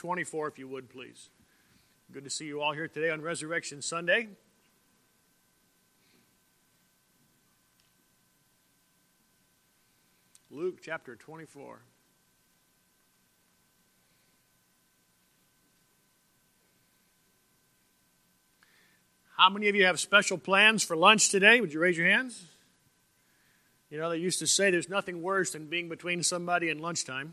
24, if you would, please. Good to see you all here today on Resurrection Sunday. Luke chapter 24. How many of you have special plans for lunch today? Would you raise your hands? You know, they used to say there's nothing worse than being between somebody and lunchtime.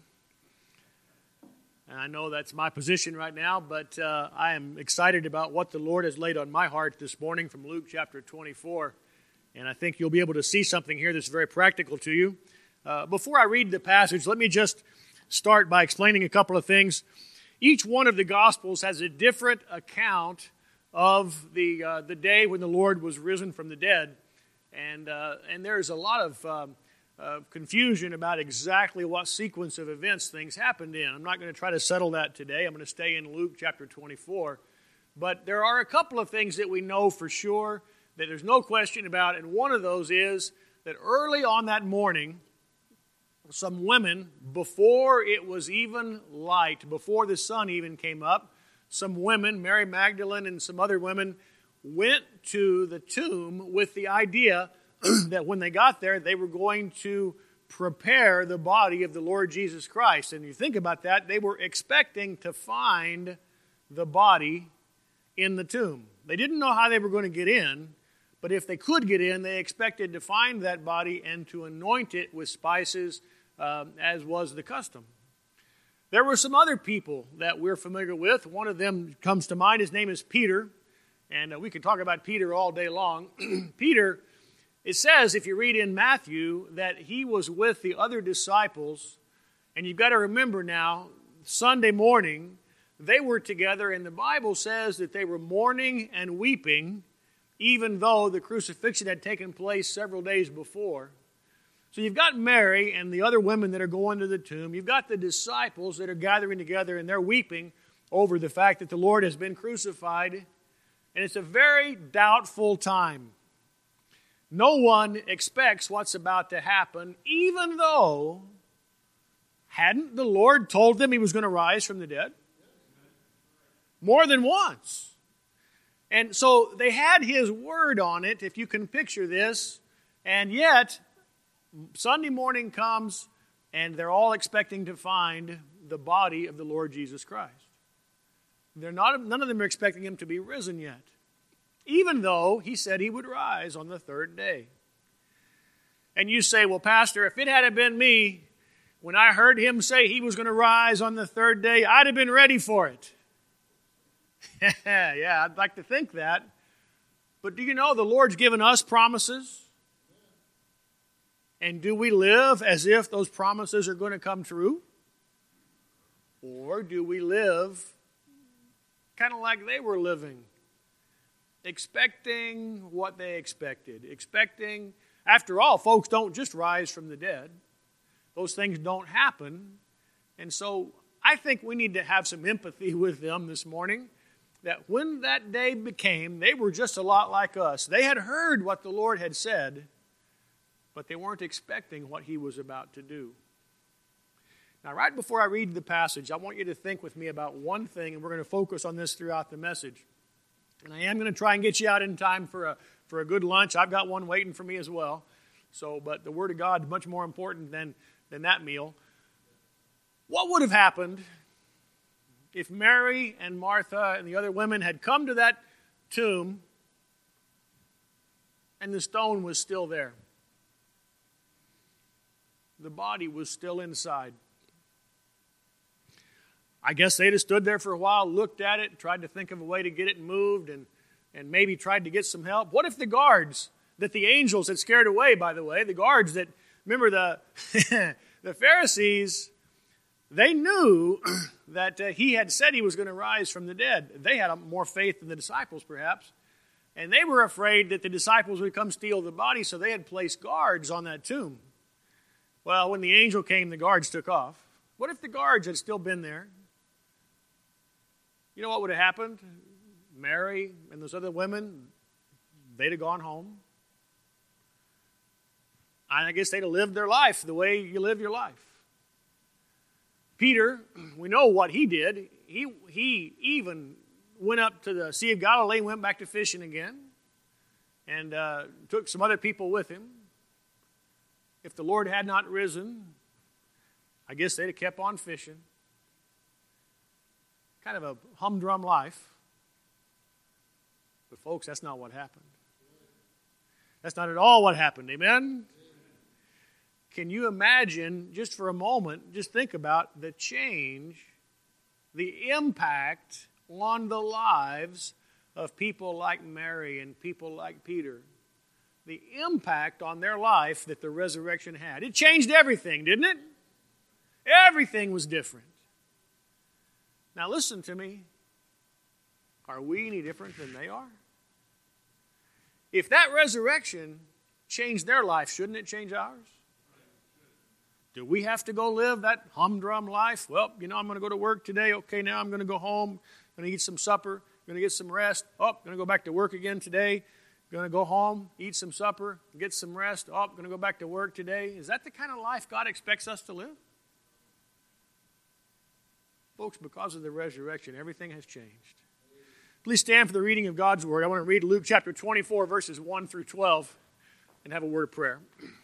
And I know that's my position right now, but I am excited about what the Lord has laid on my heart this morning from Luke chapter 24. And I think you'll be able to see something here that's very practical to you. Before I read the passage, let me just start by explaining a couple of things. Each one of the Gospels has a different account of the day when the Lord was risen from the dead. And there's a lot of confusion about exactly what sequence of events things happened in. I'm not going to try to settle that today. I'm going to stay in Luke chapter 24. But there are a couple of things that we know for sure that there's no question about, and one of those is that early on that morning, some women, before it was even light, before the sun even came up, some women, Mary Magdalene and some other women, went to the tomb with the idea that when they got there, they were going to prepare the body of the Lord Jesus Christ. And you think about that, they were expecting to find the body in the tomb. They didn't know how they were going to get in, but if they could get in, they expected to find that body and to anoint it with spices, as was the custom. There were some other people that we're familiar with. One of them comes to mind. His name is Peter. And we could talk about Peter all day long. Peter, it says, if you read in Matthew, that he was with the other disciples. And you've got to remember now, Sunday morning, they were together. And the Bible says that they were mourning and weeping, even though the crucifixion had taken place several days before. So you've got Mary and the other women that are going to the tomb. You've got the disciples that are gathering together, and they're weeping over the fact that the Lord has been crucified. And it's a very doubtful time. No one expects what's about to happen, even though, hadn't the Lord told them he was going to rise from the dead? More than once. And so they had his word on it, if you can picture this, and yet Sunday morning comes, and they're all expecting to find the body of the Lord Jesus Christ. None of them are expecting him to be risen yet, even though he said he would rise on the third day. And you say, well, Pastor, if it had been me, when I heard him say he was going to rise on the third day, I'd have been ready for it. Yeah, I'd like to think that. But do you know the Lord's given us promises? And do we live as if those promises are going to come true? Or do we live kind of like they were living, expecting what they expected, after all, folks don't just rise from the dead. Those things don't happen. And so I think we need to have some empathy with them this morning, that when that day came, they were just a lot like us. They had heard what the Lord had said, but they weren't expecting what he was about to do. Now, right before I read the passage, I want you to think with me about one thing, and we're going to focus on this throughout the message. And I am going to try and get you out in time for a good lunch. I've got one waiting for me as well. But the Word of God is much more important than that meal. What would have happened if Mary and Martha and the other women had come to that tomb and the stone was still there? The body was still inside. I guess they'd have stood there for a while, looked at it, tried to think of a way to get it moved, and maybe tried to get some help. What if the guards that the angels had scared away, by the way, the guards that, remember the Pharisees, they knew that he had said he was going to rise from the dead. They had more faith than the disciples, perhaps. And they were afraid that the disciples would come steal the body, so they had placed guards on that tomb. Well, when the angel came, the guards took off. What if the guards had still been there? You know what would have happened? Mary and those other women, they'd have gone home. I guess they'd have lived their life the way you live your life. Peter, we know what he did. he even went up to the Sea of Galilee, went back to fishing again, and took some other people with him. If the Lord had not risen, I guess they'd have kept on fishing. Kind of a humdrum life. But folks, that's not what happened. That's not at all what happened. Amen? Can you imagine, just for a moment, just think about the change, the impact on the lives of people like Mary and people like Peter. The impact on their life that the resurrection had. It changed everything, didn't it? Everything was different. Now listen to me. Are we any different than they are? If that resurrection changed their life, shouldn't it change ours? Do we have to go live that humdrum life? Well, I'm going to go to work today. Okay, now I'm going to go home. I'm going to eat some supper. I'm going to get some rest. Oh, I'm going to go back to work again today. I'm going to go home, eat some supper, get some rest. Oh, I'm going to go back to work today. Is that the kind of life God expects us to live? Folks, because of the resurrection, everything has changed. Please stand for the reading of God's Word. I want to read Luke chapter 24, verses 1 through 12, and have a word of prayer.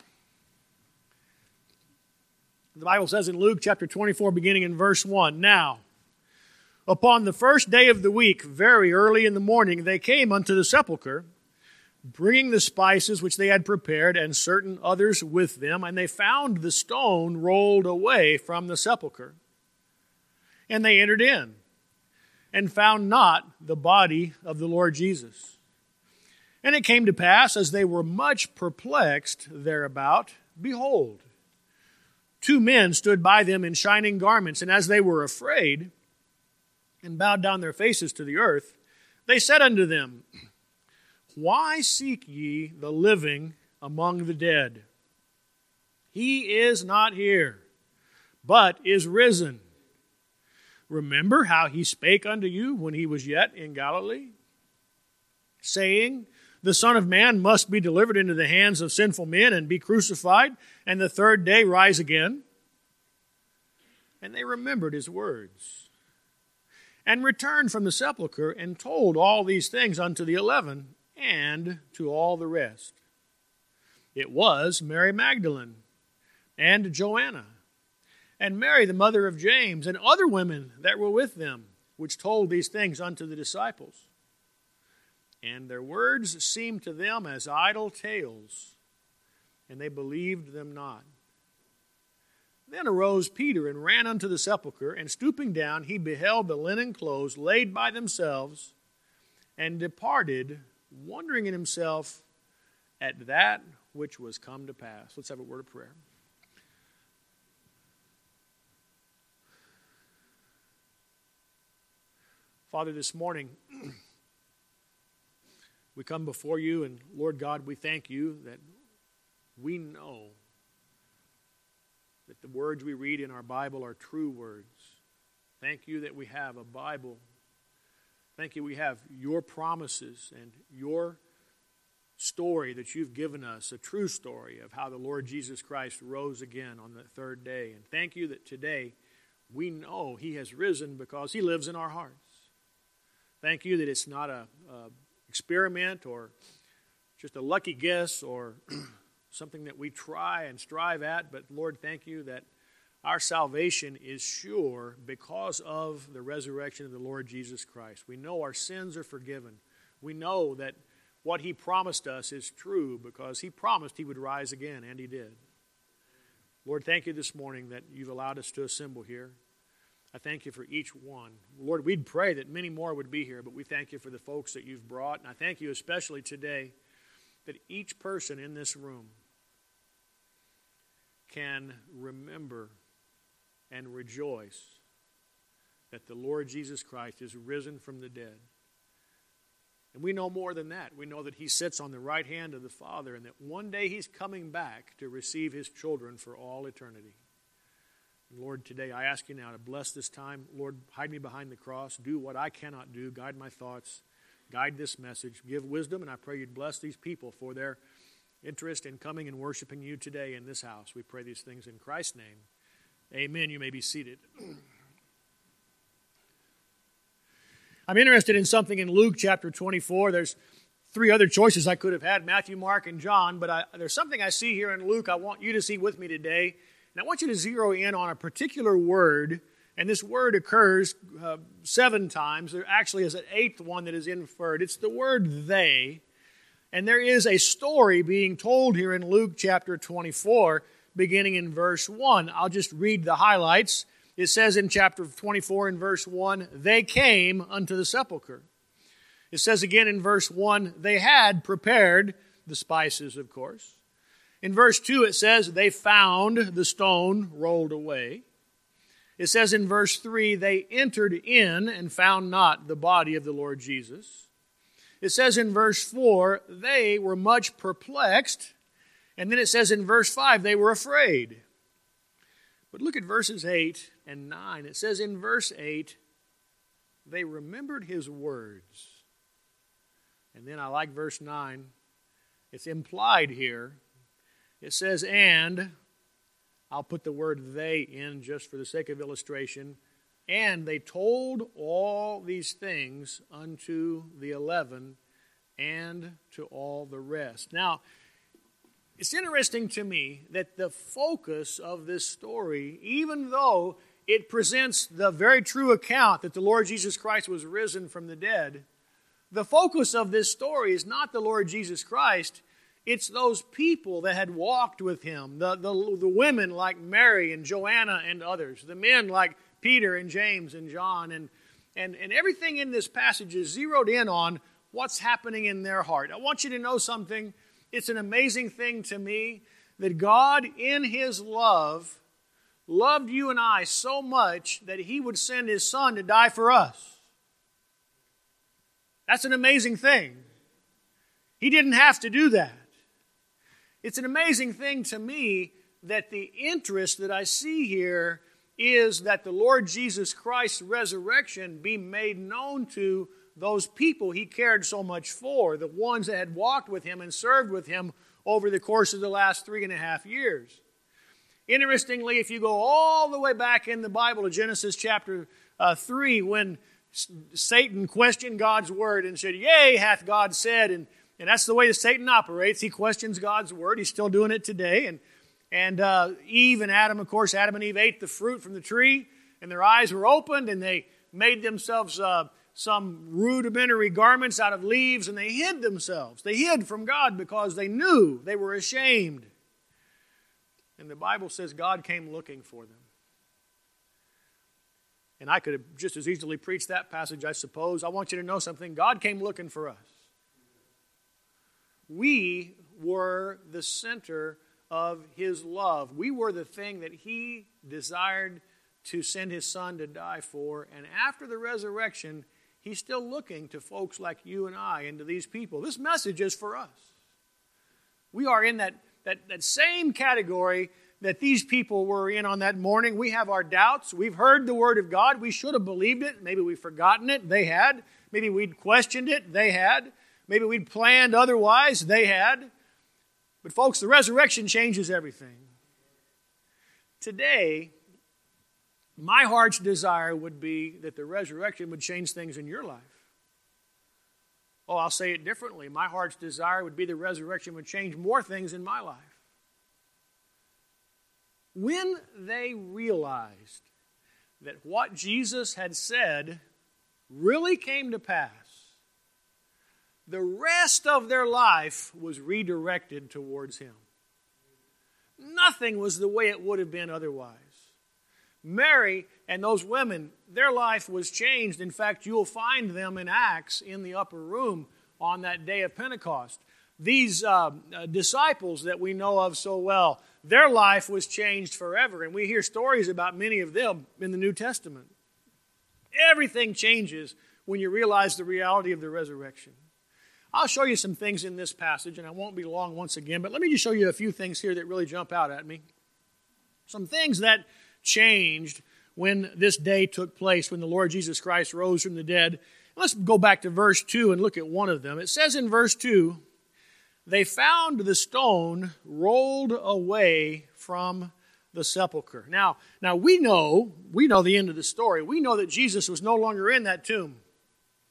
The Bible says in Luke chapter 24, beginning in verse 1, Now, upon the first day of the week, very early in the morning, they came unto the sepulchre, bringing the spices which they had prepared, and certain others with them, and they found the stone rolled away from the sepulchre. And they entered in, and found not the body of the Lord Jesus. And it came to pass, as they were much perplexed thereabout, behold, 2 men stood by them in shining garments, and as they were afraid, and bowed down their faces to the earth, they said unto them, Why seek ye the living among the dead? He is not here, but is risen. Remember how he spake unto you when he was yet in Galilee, saying, The Son of Man must be delivered into the hands of sinful men and be crucified, and the third day rise again. And they remembered his words, and returned from the sepulchre, and told all these things unto the 11, and to all the rest. It was Mary Magdalene, and Joanna, and Mary the mother of James, and other women that were with them, which told these things unto the disciples. And their words seemed to them as idle tales, and they believed them not. Then arose Peter and ran unto the sepulchre, and stooping down, he beheld the linen clothes laid by themselves, and departed, wondering in himself at that which was come to pass. Let's have a word of prayer. Father, this morning, we come before you, and Lord God, we thank you that we know that the words we read in our Bible are true words. Thank you that we have a Bible. Thank you we have your promises and your story that you've given us, a true story of how the Lord Jesus Christ rose again on the third day. And thank you that today we know he has risen because he lives in our hearts. Thank you that it's not a experiment or just a lucky guess or something that we try and strive at, but Lord, thank you that our salvation is sure because of the resurrection of the Lord Jesus Christ. We know our sins are forgiven. We know that what he promised us is true because he promised he would rise again, and he did. Lord, thank you this morning that you've allowed us to assemble here. I thank you for each one. Lord, we'd pray that many more would be here, but we thank you for the folks that you've brought. And I thank you especially today that each person in this room can remember and rejoice that the Lord Jesus Christ is risen from the dead. And we know more than that. We know that he sits on the right hand of the Father and that one day he's coming back to receive his children for all eternity. And Lord, today I ask you now to bless this time. Lord, hide me behind the cross. Do what I cannot do. Guide my thoughts. Guide this message. Give wisdom, and I pray you'd bless these people for their interest in coming and worshiping you today in this house. We pray these things in Christ's name. Amen. You may be seated. I'm interested in something in Luke chapter 24. There's 3 other choices I could have had, Matthew, Mark, and John, but there's something I see here in Luke I want you to see with me today, and I want you to zero in on a particular word, and this word occurs 7 times. There actually is an 8th one that is inferred. It's the word they, and there is a story being told here in Luke chapter 24, beginning in verse 1. I'll just read the highlights. It says in chapter 24 in verse 1, they came unto the sepulchre. It says again in verse 1, they had prepared the spices, of course. In verse 2, it says they found the stone rolled away. It says in verse 3, they entered in and found not the body of the Lord Jesus. It says in verse 4, they were much perplexed. And then it says in verse 5, they were afraid. But look at verses 8 and 9. It says in verse 8, they remembered his words. And then I like verse 9. It's implied here. It says, and, I'll put the word they in just for the sake of illustration, and they told all these things unto the 11 and to all the rest. Now, it's interesting to me that the focus of this story, even though it presents the very true account that the Lord Jesus Christ was risen from the dead, the focus of this story is not the Lord Jesus Christ. It's those people that had walked with him, the women like Mary and Joanna and others, the men like Peter and James and John, and everything in this passage is zeroed in on what's happening in their heart. I want you to know something. It's an amazing thing to me that God, in his love, loved you and I so much that he would send his Son to die for us. That's an amazing thing. He didn't have to do that. It's an amazing thing to me that the interest that I see here is that the Lord Jesus Christ's resurrection be made known to those people he cared so much for, the ones that had walked with him and served with him over the course of the last 3.5 years. Interestingly, if you go all the way back in the Bible to Genesis chapter 3, when Satan questioned God's word and said, yea, hath God said, and that's the way that Satan operates. He questions God's word. He's still doing it today. And Eve and Adam, of course, Adam and Eve ate the fruit from the tree, and their eyes were opened, and they made themselves some rudimentary garments out of leaves, and they hid themselves. They hid from God because they knew they were ashamed. And the Bible says God came looking for them. And I could have just as easily preached that passage, I suppose. I want you to know something. God came looking for us. We were the center of his love. We were the thing that he desired to send his Son to die for. And after the resurrection, he's still looking to folks like you and I and to these people. This message is for us. We are in that same category that these people were in on that morning. We have our doubts. We've heard the word of God. We should have believed it. Maybe we've forgotten it. They had. Maybe we'd questioned it. They had. Maybe we'd planned otherwise. They had. But folks, the resurrection changes everything. Today, my heart's desire would be that the resurrection would change things in your life. Oh, I'll say it differently. My heart's desire would be the resurrection would change more things in my life. When they realized that what Jesus had said really came to pass, the rest of their life was redirected towards him. Nothing was the way it would have been otherwise. Mary and those women, their life was changed. In fact, you'll find them in Acts in the upper room on that day of Pentecost. These disciples that we know of so well, their life was changed forever. And we hear stories about many of them in the New Testament. Everything changes when you realize the reality of the resurrection. I'll show you some things in this passage, and I won't be long once again, but let me just show you a few things here that really jump out at me. Some things that changed when this day took place, when the Lord Jesus Christ rose from the dead. Let's go back to verse 2 and look at one of them. It says in verse 2, they found the stone rolled away from the sepulcher. Now we know the end of the story. We know that Jesus was no longer in that tomb.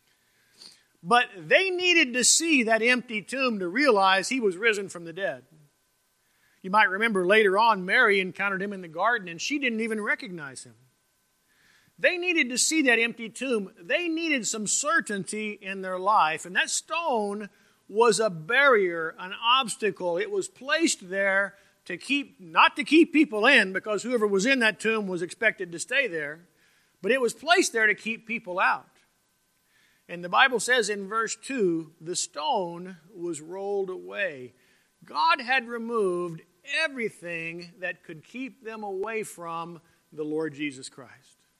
But they needed to see that empty tomb to realize he was risen from the dead. You might remember later on, Mary encountered him in the garden, and she didn't even recognize him. They needed to see that empty tomb. They needed some certainty in their life, and that stone was a barrier, an obstacle. It was placed there to not to keep people in, because whoever was in that tomb was expected to stay there, but it was placed there to keep people out. And the Bible says in verse 2, the stone was rolled away. God had removed everything that could keep them away from the Lord Jesus Christ.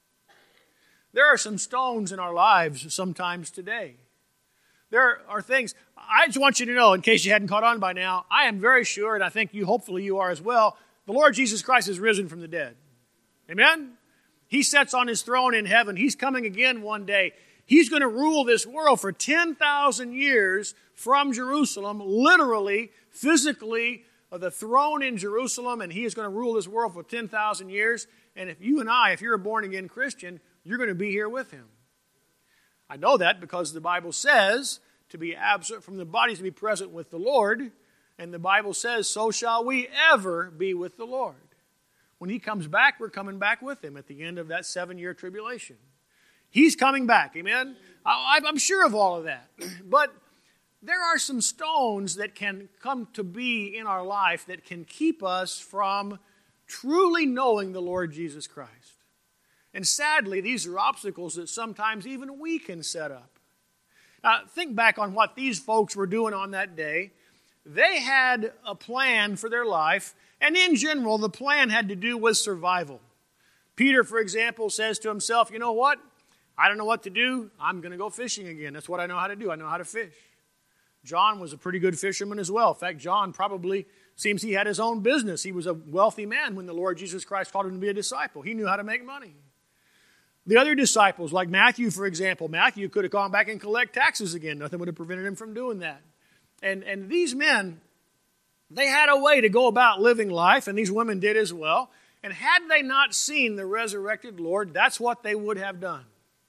There are some stones in our lives sometimes today. There are things, I just want you to know, in case you hadn't caught on by now, I am very sure, and I think hopefully you are as well, the Lord Jesus Christ is risen from the dead. Amen? He sits on his throne in heaven. He's coming again one day. He's going to rule this world for 10,000 years from Jerusalem, literally, physically, the throne in Jerusalem, and he is going to rule this world for 10,000 years. And if you're a born-again Christian, you're going to be here with him. I know that because the Bible says to be absent from the body is to be present with the Lord, and the Bible says, so shall we ever be with the Lord. When he comes back, we're coming back with him at the end of that 7-year tribulation. He's coming back, amen? I'm sure of all of that. But there are some stones that can come to be in our life that can keep us from truly knowing the Lord Jesus Christ. And sadly, these are obstacles that sometimes even we can set up. Think back on what these folks were doing on that day. They had a plan for their life, and in general, the plan had to do with survival. Peter, for example, says to himself, you know what? I don't know what to do. I'm going to go fishing again. That's what I know how to do. I know how to fish. John was a pretty good fisherman as well. In fact, John probably seems he had his own business. He was a wealthy man when the Lord Jesus Christ called him to be a disciple. He knew how to make money. The other disciples, like Matthew, for example, Matthew could have gone back and collect taxes again. Nothing would have prevented him from doing that. And these men, they had a way to go about living life, and these women did as well. And had they not seen the resurrected Lord, that's what they would have done.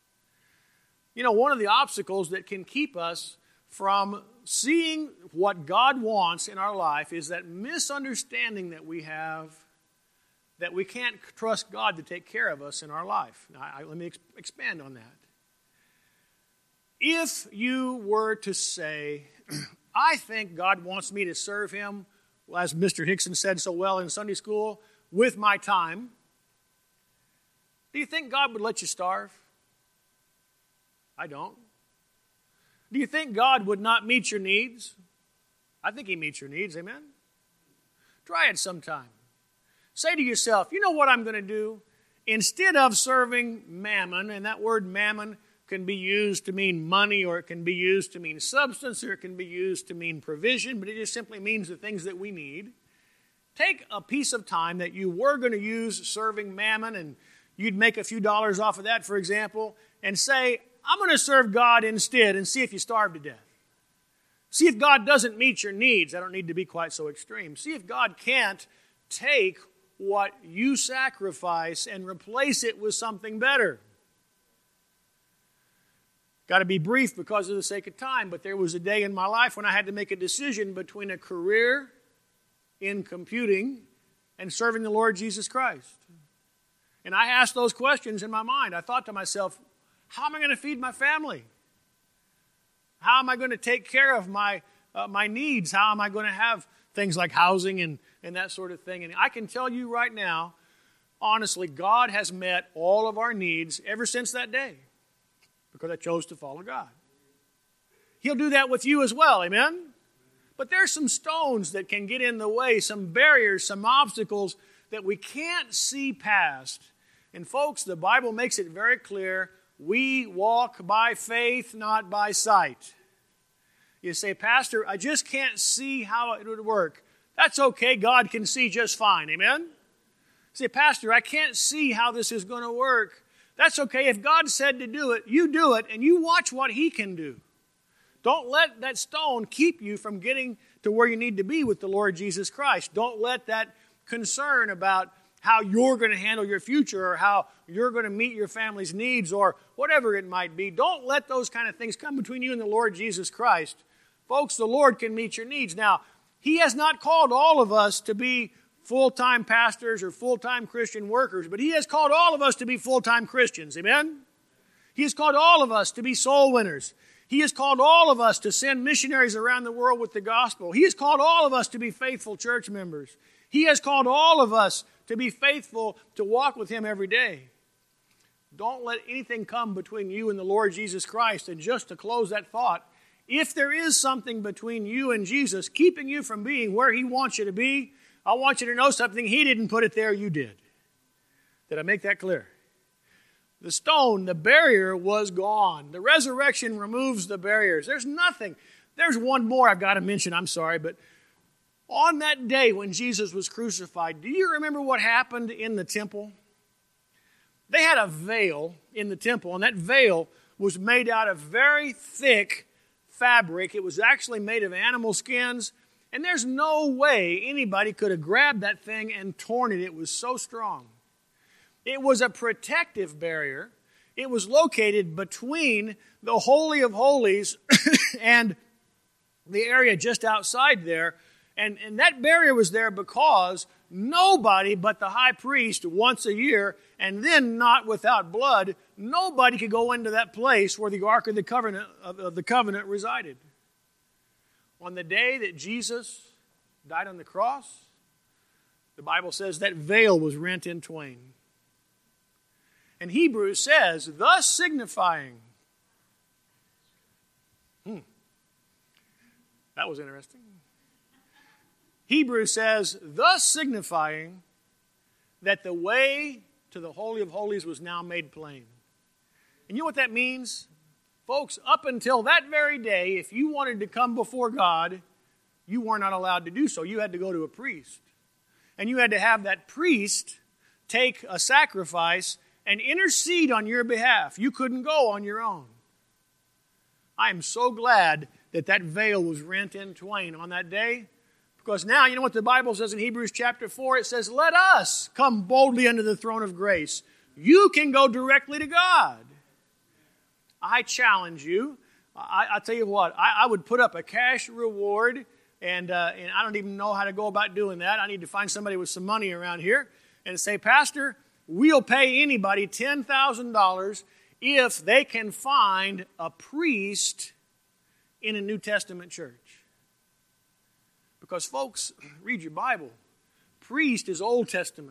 You know, one of the obstacles that can keep us from seeing what God wants in our life is that misunderstanding that we have that we can't trust God to take care of us in our life. Now, let me expand on that. If you were to say, I think God wants me to serve him, as Mr. Hickson said so well in Sunday school, with my time, do you think God would let you starve? I don't. Do you think God would not meet your needs? I think he meets your needs, amen? Try it sometime. Say to yourself, you know what I'm going to do? Instead of serving mammon, and that word mammon can be used to mean money, or it can be used to mean substance, or it can be used to mean provision, but it just simply means the things that we need. Take a piece of time that you were going to use serving mammon, and you'd make a few dollars off of that, for example, and say, I'm going to serve God instead, and see if you starve to death. See if God doesn't meet your needs. I don't need to be quite so extreme. See if God can't take what you sacrifice and replace it with something better. Got to be brief because of the sake of time, but there was a day in my life when I had to make a decision between a career in computing and serving the Lord Jesus Christ. And I asked those questions in my mind. I thought to myself, how am I going to feed my family? How am I going to take care of my needs? How am I going to have things like housing and that sort of thing? And I can tell you right now, honestly, God has met all of our needs ever since that day because I chose to follow God. He'll do that with you as well, amen? But there's some stones that can get in the way, some barriers, some obstacles that we can't see past. And folks, the Bible makes it very clear, we walk by faith, not by sight. You say, Pastor, I just can't see how it would work. That's okay. God can see just fine. Amen? You say, Pastor, I can't see how this is going to work. That's okay. If God said to do it, you do it, and you watch what he can do. Don't let that stone keep you from getting to where you need to be with the Lord Jesus Christ. Don't let that concern about how you're going to handle your future or how you're going to meet your family's needs or whatever it might be. Don't let those kind of things come between you and the Lord Jesus Christ. Folks, the Lord can meet your needs. Now, He has not called all of us to be full-time pastors or full-time Christian workers, but He has called all of us to be full-time Christians. Amen? He has called all of us to be soul winners. He has called all of us to send missionaries around the world with the gospel. He has called all of us to be faithful church members. He has called all of us to be faithful to walk with Him every day. Don't let anything come between you and the Lord Jesus Christ. And just to close that thought, if there is something between you and Jesus keeping you from being where He wants you to be, I want you to know something. He didn't put it there, you did. Did I make that clear? The stone, the barrier was gone. The resurrection removes the barriers. There's nothing. There's one more I've got to mention. I'm sorry, but on that day when Jesus was crucified, do you remember what happened in the temple? They had a veil in the temple, and that veil was made out of very thick fabric. It was actually made of animal skins, and there's no way anybody could have grabbed that thing and torn it. It was so strong. It was a protective barrier. It was located between the Holy of Holies and the area just outside there. And that barrier was there because nobody but the high priest once a year, and then not without blood, nobody could go into that place where the Ark of the Covenant resided. On the day that Jesus died on the cross, the Bible says that veil was rent in twain. And Hebrews says, thus signifying. That was interesting. Hebrews says, thus signifying that the way to the Holy of Holies was now made plain. And you know what that means? Folks, up until that very day, if you wanted to come before God, you were not allowed to do so. You had to go to a priest. And you had to have that priest take a sacrifice and intercede on your behalf. You couldn't go on your own. I am so glad that that veil was rent in twain on that day. Because now, you know what the Bible says in Hebrews chapter 4? It says, let us come boldly unto the throne of grace. You can go directly to God. I challenge you. I tell you what, I would put up a cash reward, and I don't even know how to go about doing that. I need to find somebody with some money around here and say, Pastor, we'll pay anybody $10,000 if they can find a priest in a New Testament church. Because, folks, read your Bible. Priest is Old Testament.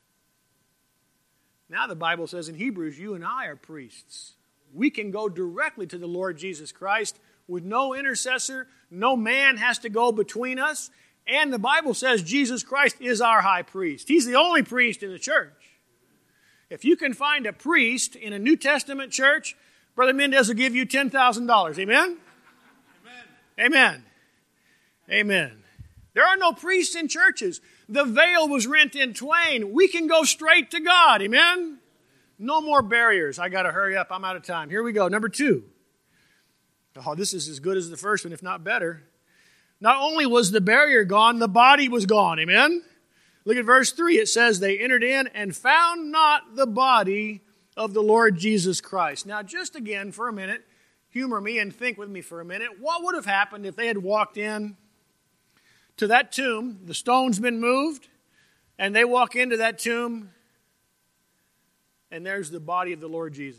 Now the Bible says in Hebrews, you and I are priests. We can go directly to the Lord Jesus Christ with no intercessor. No man has to go between us. And the Bible says Jesus Christ is our high priest. He's the only priest in the church. If you can find a priest in a New Testament church, Brother Mendez will give you $10,000. Amen? Amen. Amen. There are no priests in churches. The veil was rent in twain. We can go straight to God. Amen? No more barriers. I got to hurry up. I'm out of time. Here we go. Number 2. Oh, this is as good as the first one, if not better. Not only was the barrier gone, the body was gone. Amen? Look at verse 3. It says, they entered in and found not the body of the Lord Jesus Christ. Now, just again for a minute, humor me and think with me for a minute. What would have happened if they had walked in to that tomb, the stone's been moved, and they walk into that tomb, and there's the body of the Lord Jesus?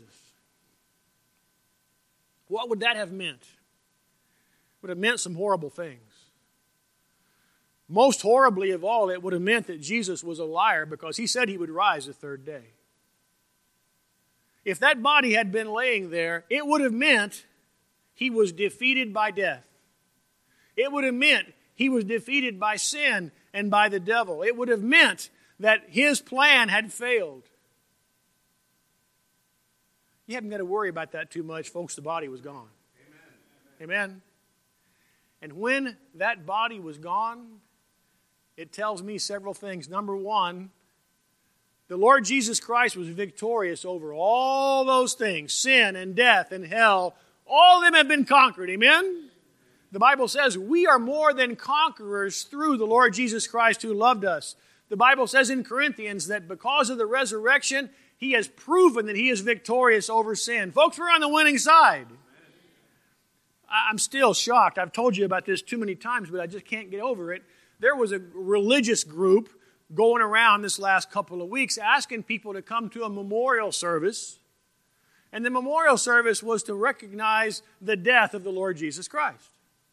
What would that have meant? It would have meant some horrible things. Most horribly of all, it would have meant that Jesus was a liar because He said He would rise the third day. If that body had been laying there, it would have meant He was defeated by death. It would have meant He was defeated by sin and by the devil. It would have meant that His plan had failed. You haven't got to worry about that too much, folks. The body was gone. Amen. Amen. And when that body was gone, it tells me several things. Number 1, the Lord Jesus Christ was victorious over all those things. Sin and death and hell, all of them have been conquered. Amen? The Bible says we are more than conquerors through the Lord Jesus Christ who loved us. The Bible says in Corinthians that because of the resurrection, He has proven that He is victorious over sin. Folks, we're on the winning side. I'm still shocked. I've told you about this too many times, but I just can't get over it. There was a religious group going around this last couple of weeks asking people to come to a memorial service. And the memorial service was to recognize the death of the Lord Jesus Christ.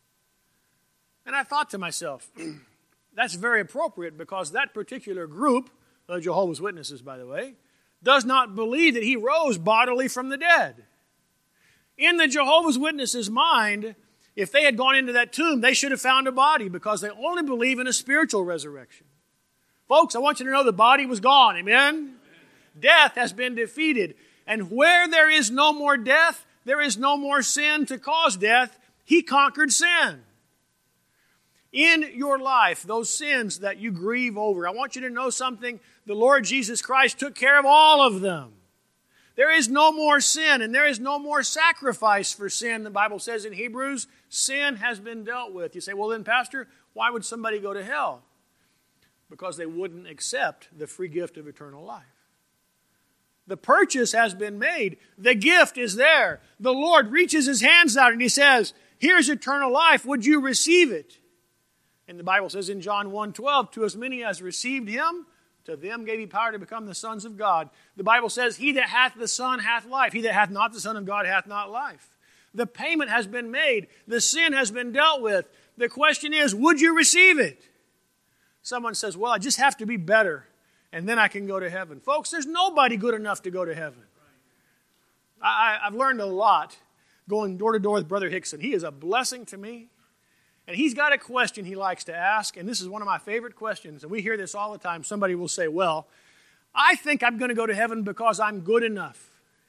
And I thought to myself, that's very appropriate because that particular group, the Jehovah's Witnesses, by the way, does not believe that He rose bodily from the dead. In the Jehovah's Witnesses' mind, if they had gone into that tomb, they should have found a body because they only believe in a spiritual resurrection. Folks, I want you to know the body was gone. Amen? Death has been defeated. And where there is no more death, there is no more sin to cause death. He conquered sin. In your life, those sins that you grieve over, I want you to know something. The Lord Jesus Christ took care of all of them. There is no more sin, and there is no more sacrifice for sin. The Bible says in Hebrews, sin has been dealt with. You say, well then, Pastor, why would somebody go to hell? Because they wouldn't accept the free gift of eternal life. The purchase has been made. The gift is there. The Lord reaches His hands out and He says, here's eternal life. Would you receive it? And the Bible says in John 1:12, to as many as received Him, to them gave He power to become the sons of God. The Bible says, he that hath the Son hath life. He that hath not the Son of God hath not life. The payment has been made. The sin has been dealt with. The question is, would you receive it? Someone says, well, I just have to be better, and then I can go to heaven. Folks, there's nobody good enough to go to heaven. I've learned a lot going door to door with Brother Hickson. He is a blessing to me. And he's got a question he likes to ask, and this is one of my favorite questions, and we hear this all the time. Somebody will say, well, I think I'm going to go to heaven because I'm good enough.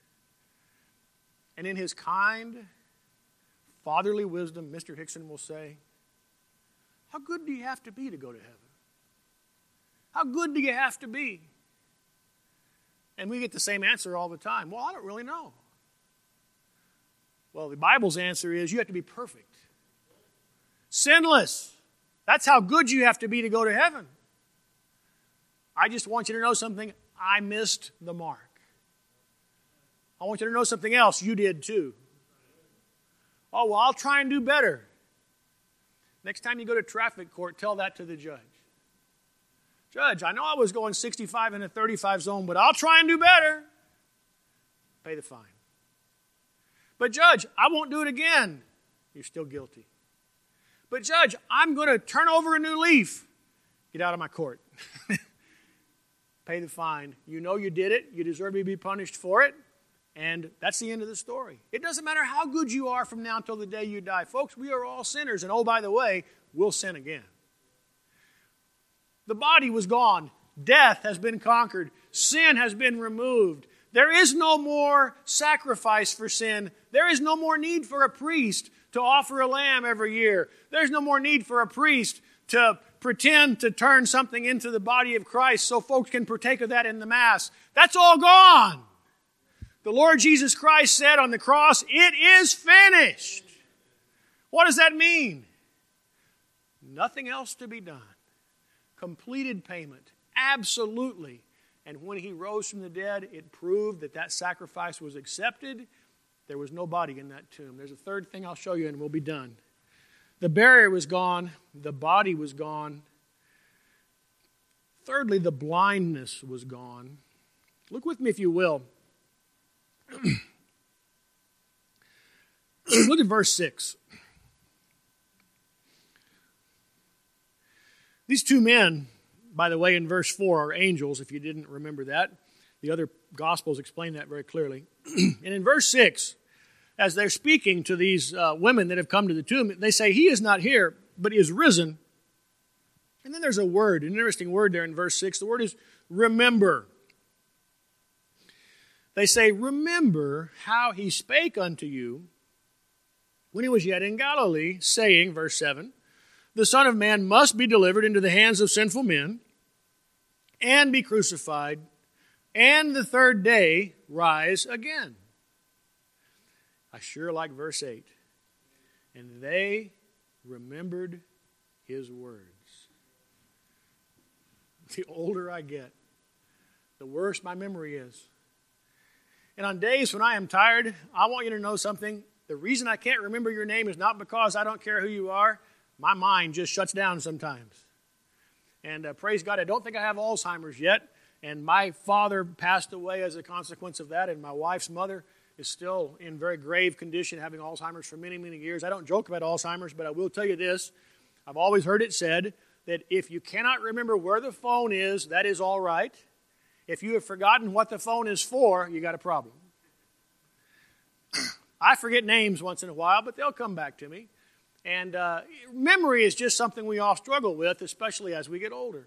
And in his kind, fatherly wisdom, Mr. Hickson will say, how good do you have to be to go to heaven? How good do you have to be? And we get the same answer all the time. Well, I don't really know. Well, the Bible's answer is you have to be perfect. Sinless. That's how good you have to be to go to heaven. I just want you to know something. I missed the mark. I want you to know something else. You did too. Oh, well, I'll try and do better. Next time you go to traffic court, tell that to the judge. Judge, I know I was going 65 in a 35 zone, but I'll try and do better. Pay the fine. But Judge, I won't do it again. You're still guilty. But Judge, I'm going to turn over a new leaf. Get out of my court. Pay the fine. You know you did it. You deserve to be punished for it. And that's the end of the story. It doesn't matter how good you are from now until the day you die. Folks, we are all sinners. And oh, by the way, we'll sin again. The body was gone. Death has been conquered. Sin has been removed. There is no more sacrifice for sin. There is no more need for a priest to offer a lamb every year. There's no more need for a priest to pretend to turn something into the body of Christ so folks can partake of that in the Mass. That's all gone. The Lord Jesus Christ said on the cross, it is finished. What does that mean? Nothing else to be done. Completed payment. Absolutely. And when He rose from the dead, it proved that that sacrifice was accepted. There was no body in that tomb. There's a third thing I'll show you and we'll be done. The barrier was gone. The body was gone. Thirdly, the blindness was gone. Look with me if you will. Look at verse 6. These two men, by the way, in verse 4 are angels, if you didn't remember that. The other Gospels explain that very clearly. And in verse 6, as they're speaking to these women that have come to the tomb, they say, He is not here, but He is risen. And then there's a word, an interesting word there in verse 6. The word is remember. They say, remember how He spake unto you when He was yet in Galilee, saying, verse 7, the Son of Man must be delivered into the hands of sinful men and be crucified, and the third day rise again. I sure like verse 8. And they remembered His words. The older I get, the worse my memory is. And on days when I am tired, I want you to know something. The reason I can't remember your name is not because I don't care who you are. My mind just shuts down sometimes. And praise God, I don't think I have Alzheimer's yet. And my father passed away as a consequence of that. And my wife's mother is still in very grave condition, having Alzheimer's for many, many years. I don't joke about Alzheimer's, but I will tell you this. I've always heard it said that if you cannot remember where the phone is, that is all right. If you have forgotten what the phone is for, you got a problem. I forget names once in a while, but they'll come back to me. And memory is just something we all struggle with, especially as we get older.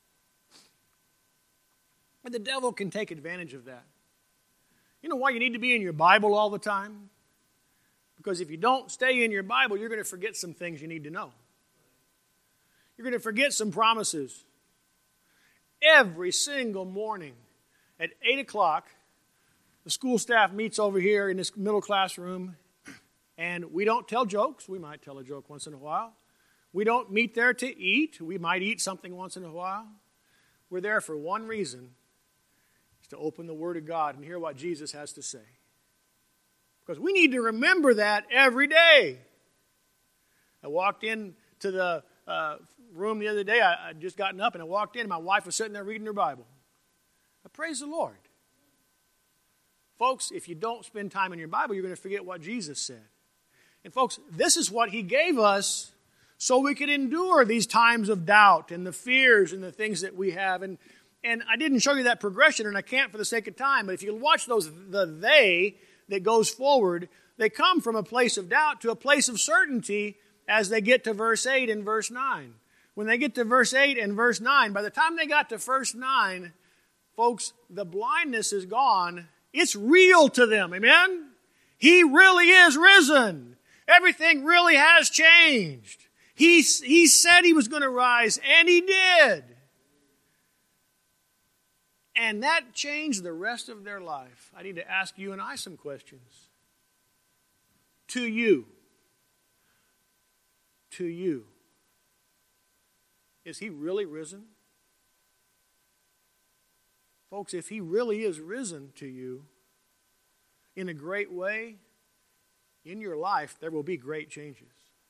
And the devil can take advantage of that. You know why you need to be in your Bible all the time? Because if you don't stay in your Bible, you're going to forget some things you need to know. You're going to forget some promises. Every single morning at 8 o'clock, the school staff meets over here in this middle classroom, and we don't tell jokes. We might tell a joke once in a while. We don't meet there to eat. We might eat something once in a while. We're there for one reason. It's to open the Word of God and hear what Jesus has to say. Because we need to remember that every day. I walked into the room the other day. I'd just gotten up and I walked in and my wife was sitting there reading her Bible. I praise the Lord. Folks, if you don't spend time in your Bible, you're going to forget what Jesus said. And folks, this is what He gave us so we could endure these times of doubt and the fears and the things that we have. And I didn't show you that progression, and I can't for the sake of time, but if you watch the they that goes forward, they come from a place of doubt to a place of certainty as they get to verse 8 and verse 9. When they get to verse 8 and verse 9, by the time they got to verse 9, folks, the blindness is gone. It's real to them, amen? He really is risen. Everything really has changed. He said He was going to rise, and He did. And that changed the rest of their life. I need to ask you and I some questions. To you. Is He really risen? Folks, if He really is risen to you in a great way, in your life there will be great changes.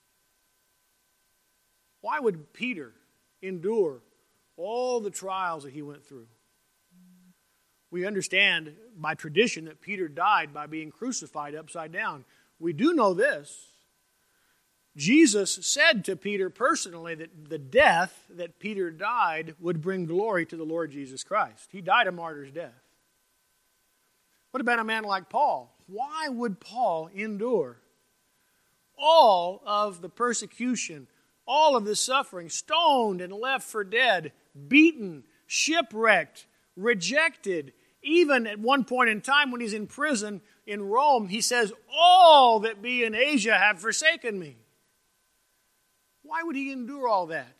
Why would Peter endure all the trials that he went through? We understand by tradition that Peter died by being crucified upside down. We do know this. Jesus said to Peter personally that the death that Peter died would bring glory to the Lord Jesus Christ. He died a martyr's death. What about a man like Paul? Why would Paul endure all of the persecution, all of the suffering, stoned and left for dead, beaten, shipwrecked, rejected? Even at one point in time when he's in prison in Rome, he says, "All that be in Asia have forsaken me." Why would he endure all that?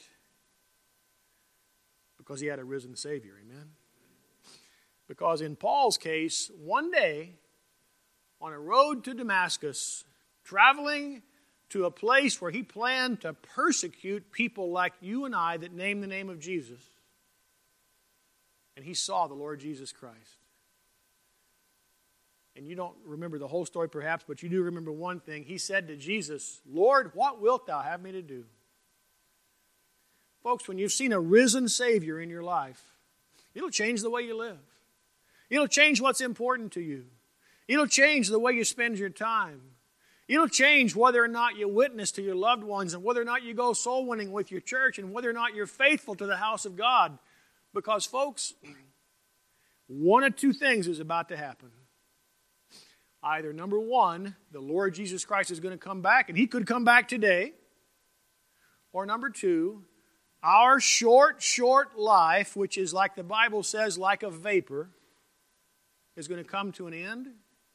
Because he had a risen Savior, amen? Because in Paul's case, one day, on a road to Damascus, traveling to a place where he planned to persecute people like you and I that name the name of Jesus, and he saw the Lord Jesus Christ. And you don't remember the whole story perhaps, but you do remember one thing. He said to Jesus, "Lord, what wilt thou have me to do?" Folks, when you've seen a risen Savior in your life, it'll change the way you live. It'll change what's important to you. It'll change the way you spend your time. It'll change whether or not you witness to your loved ones and whether or not you go soul winning with your church and whether or not you're faithful to the house of God. Because, folks, one of two things is about to happen. Either, number one, the Lord Jesus Christ is going to come back, and He could come back today. Or number two, our short life, which is like the Bible says, like a vapor, is going to come to an end.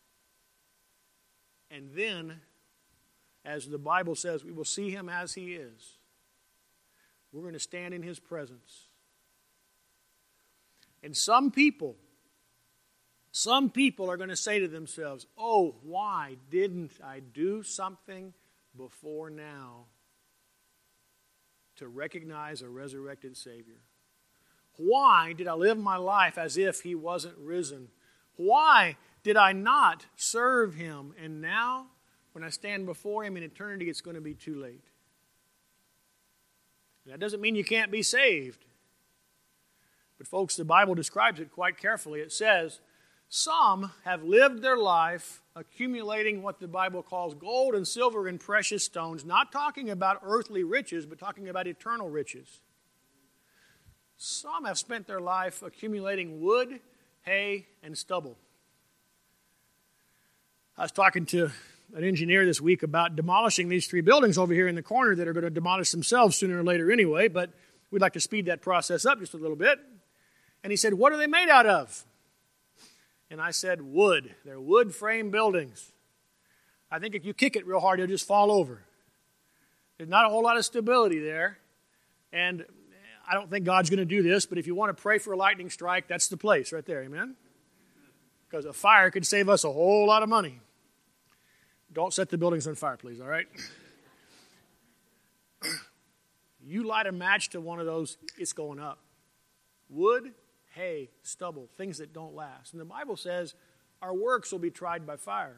And then, as the Bible says, we will see Him as He is. We're going to stand in His presence. And some people are going to say to themselves, "Oh, why didn't I do something before now to recognize a resurrected Savior? Why did I live my life as if he wasn't risen? Why did I not serve him? And now, when I stand before him in eternity, it's going to be too late. That doesn't mean you can't be saved. But folks, the Bible describes it quite carefully. It says, some have lived their life accumulating what the Bible calls gold and silver and precious stones, not talking about earthly riches, but talking about eternal riches. Some have spent their life accumulating wood, hay, and stubble. I was talking to an engineer this week about demolishing these 3 buildings over here in the corner that are going to demolish themselves sooner or later anyway, but we'd like to speed that process up just a little bit. And he said, what are they made out of? And I said, wood. They're wood frame buildings. I think if you kick it real hard, it'll just fall over. There's not a whole lot of stability there. And I don't think God's going to do this, but if you want to pray for a lightning strike, that's the place right there, amen? Because a fire could save us a whole lot of money. Don't set the buildings on fire, please, all right? You light a match to one of those, it's going up. Wood, hay, stubble, things that don't last. And the Bible says our works will be tried by fire.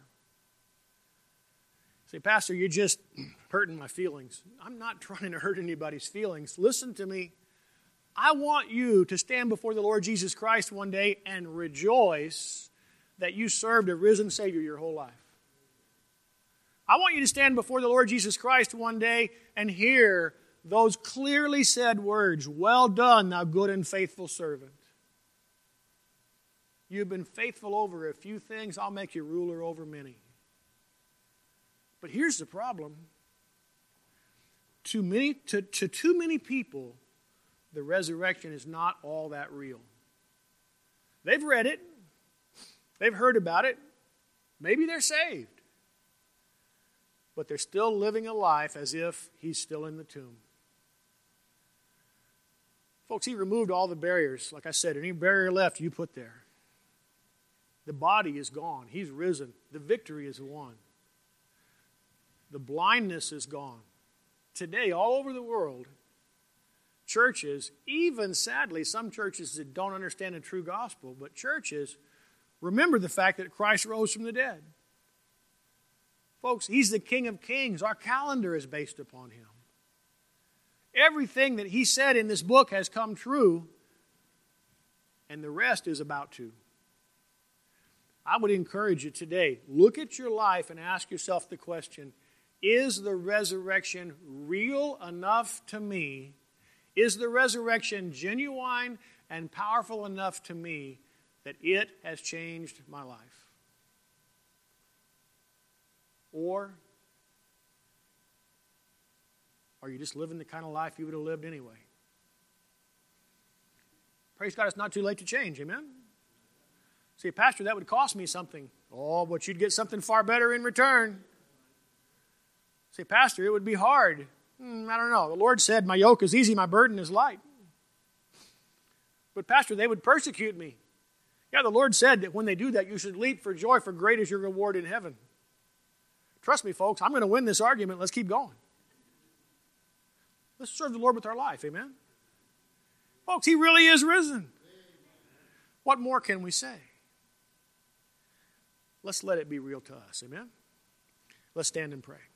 Say, Pastor, you're just hurting my feelings. I'm not trying to hurt anybody's feelings. Listen to me. I want you to stand before the Lord Jesus Christ one day and rejoice that you served a risen Savior your whole life. I want you to stand before the Lord Jesus Christ one day and hear those clearly said words, well done, thou good and faithful servant. You've been faithful over a few things, I'll make you ruler over many. But here's the problem. To too many people, the resurrection is not all that real. They've read it. They've heard about it. Maybe they're saved. But they're still living a life as if he's still in the tomb. Folks, he removed all the barriers. Like I said, any barrier left, you put there. The body is gone. He's risen. The victory is won. The blindness is gone. Today, all over the world, churches, even sadly, some churches that don't understand the true gospel, but churches remember the fact that Christ rose from the dead. Folks, he's the King of Kings. Our calendar is based upon him. Everything that he said in this book has come true, and the rest is about to. I would encourage you today, look at your life and ask yourself the question, is the resurrection real enough to me? Is the resurrection genuine and powerful enough to me that it has changed my life? Or are you just living the kind of life you would have lived anyway? Praise God, it's not too late to change, amen? See, Pastor, that would cost me something. Oh, but you'd get something far better in return. Say, Pastor, it would be hard. I don't know. The Lord said, my yoke is easy, my burden is light. But Pastor, they would persecute me. Yeah, the Lord said that when they do that, you should leap for joy, for great is your reward in heaven. Trust me, folks, I'm going to win this argument. Let's keep going. Let's serve the Lord with our life, amen? Folks, he really is risen. What more can we say? Let's let it be real to us, amen? Let's stand and pray.